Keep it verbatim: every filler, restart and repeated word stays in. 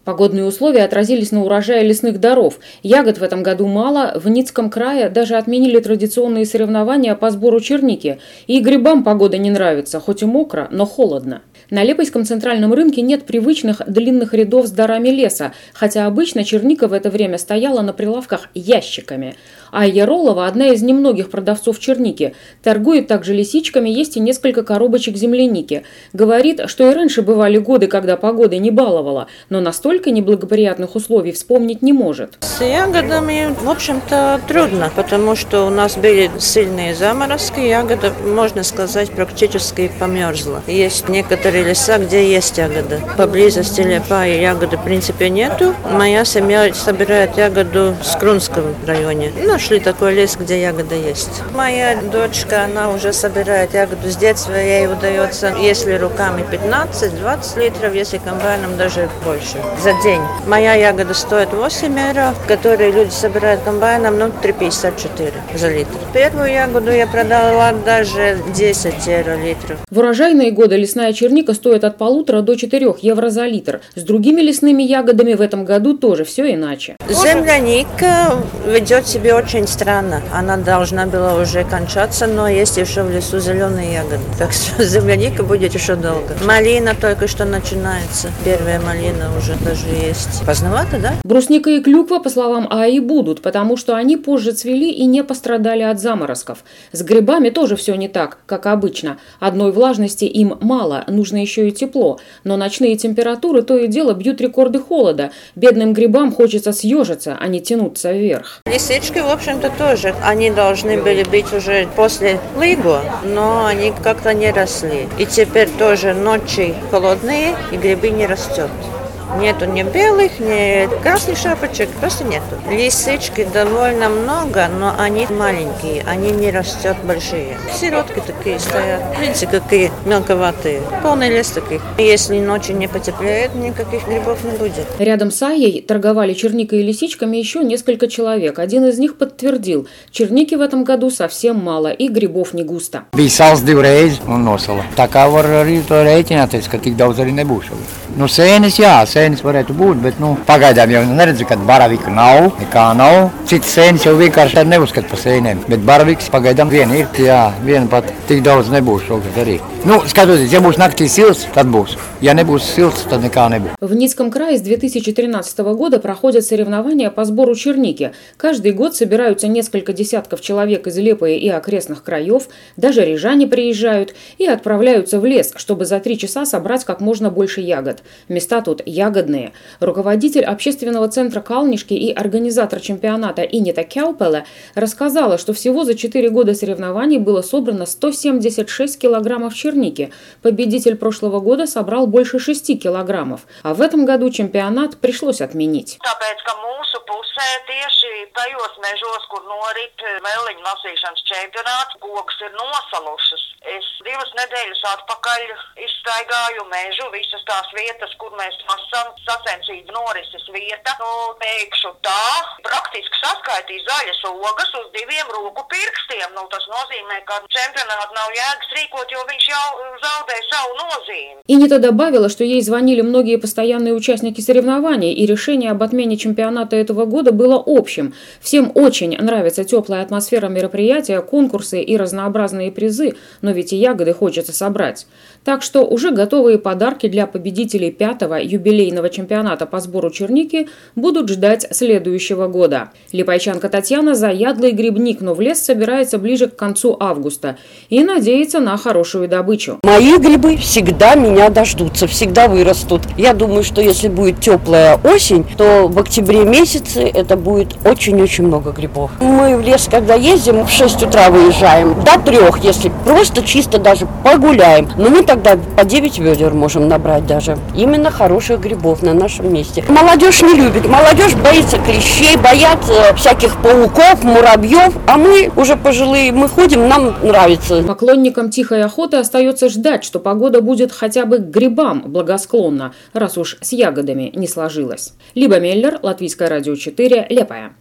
Погодные условия отразились на урожае лесных даров. Ягод в этом году мало, в Ницком крае даже отменили традиционные соревнования по сбору черники. И грибам погода не нравится, хоть и мокро, но холодно. На Лепойском центральном рынке нет привычных длинных рядов с дарами леса, хотя обычно черника в это время стояла на прилавках ящиками. А Яролова, одна из немногих продавцов черники, торгует также лисичками, есть и несколько коробочек земляники. Говорит, что и раньше бывали годы, когда погода не баловала, но настолько неблагоприятных условий вспомнить не может. С ягодами, в общем-то, трудно, потому что у нас были сильные заморозки, ягода, можно сказать, практически померзла. Есть некоторые леса, где есть ягода. Поблизости Лепая ягоды, в принципе, нету. Моя семья собирает ягоду в Скрунском районе. Нашли такой лес, где ягода есть. Моя дочка, она уже собирает ягоду с детства, ей удается, если руками пятнадцать-двадцать литров, если комбайном даже больше за день. Моя ягода стоит восемь евро, которые люди собирают комбайном, ну, три пятьдесят четыре за литр. Первую ягоду я продала даже десять евро литров. В урожайные годы лесная черника стоит от полутора до четырех евро за литр. С другими лесными ягодами в этом году тоже все иначе. Земляника ведет себя очень странно. Она должна была уже кончаться, но есть еще в лесу зеленые ягоды. Так что земляника будет еще долго. Малина только что начинается. Первая малина уже даже есть. Поздновато, да? Брусника и клюква, по словам АИ, будут, потому что они позже цвели и не пострадали от заморозков. С грибами тоже все не так, как обычно. Одной влажности им мало, нужно еще и тепло. Но ночные температуры то и дело бьют рекорды холода. Бедным грибам хочется съежиться, а не тянуться вверх. Лисички, в общем-то, тоже. Они должны были быть уже после лыгу, но они как-то не росли. И теперь тоже ночи холодные, и грибы не растут. Нету ни белых, ни красных шапочек, просто нету. Лисички довольно много, но они маленькие, они не растут большие. Сиротки такие стоят, в принципе, какие мелковатые. Полный лес таких. Если ночью не потеплеет, никаких грибов не будет. Рядом с Аей торговали черникой и лисичками еще несколько человек. Один из них подтвердил, черники в этом году совсем мало и грибов не густо. Bija divreiz un nosala. Tā kā var arī to rēķināties, ka tik daudz arī nebūs. Nu, sēnes, jā, sēnes varētu būt, bet, nu, pagaidām jau neredzu, ka baravika nav, nekā nav. Citas sēnes jau vienkārši tādi neuzskat par sēnēm, bet baraviks pagaidām viena ir, jā, viena pat tik daudz nebūs šogad arī. Nu, skatoties, ja būs naktī silts, tad būs. Ja nebūs silts, tad nekā nebūs. В Ницком крае с две тысячи тринадцатого года проходят соревнования по сбору черники. Каждый год собираются несколько десятков человек из Лепоя и окрестных краев, даже рижане приезжают и отправляются в лес, чтобы за три часа собрать как можно больше ягод. Места тут ягодные. Руководитель общественного центра Калнишки и организатор чемпионата Инита Кяупеле рассказала, что всего за четыре года соревнований было собрано сто семьдесят шесть килограммов черники. Победитель прошлого года собрал больше шести килограммов. А в этом году чемпионат пришлось отменить. Tajos mežos, kur norit mēliņu lasīšanas čempionāts, koks ir nosalušas. Es divas nedēļas atpakaļ izstaigāju mežu, visas tās vietas, kur mēs esam, sacensību norises vieta. Nu, teikšu tā, praktiski saskaitīja zaļas ogas uz diviem roku pirkstiem. Nu, tas nozīmē, ka čempionātu nav jēgas rīkot, jo viņš jau zaudē savu nozīmi. Инита добавила, что ей звонили многие постоянные участники соревнований, и решение об отмене чемпионата этого года было общим. Всем очень нравится теплая атмосфера мероприятия, конкурсы и разнообразные призы, но ведь и ягоды хочется собрать. Так что уже готовые подарки для победителей пятого юбилейного чемпионата по сбору черники будут ждать следующего года. Лепойчанка Татьяна заядлый грибник, но в лес собирается ближе к концу августа и надеется на хорошую добычу. Мои грибы всегда меня дождутся, всегда вырастут. Я думаю, что если будет теплая осень, то в октябре месяце это будет очень-очень много грибов. Мы в лес, когда ездим, в шесть утра выезжаем, до трех, если просто чисто даже погуляем. Но мы тогда по девять ведер можем набрать даже. Именно хороших грибов на нашем месте. Молодежь не любит. Молодежь боится клещей, боятся всяких пауков, муравьев. А мы уже пожилые, мы ходим, нам нравится. Поклонникам тихой охоты остается ждать, что погода будет хотя бы к грибам благосклонна, раз уж с ягодами не сложилось. Либа Меллер, Латвийское радио четыре, Лепая.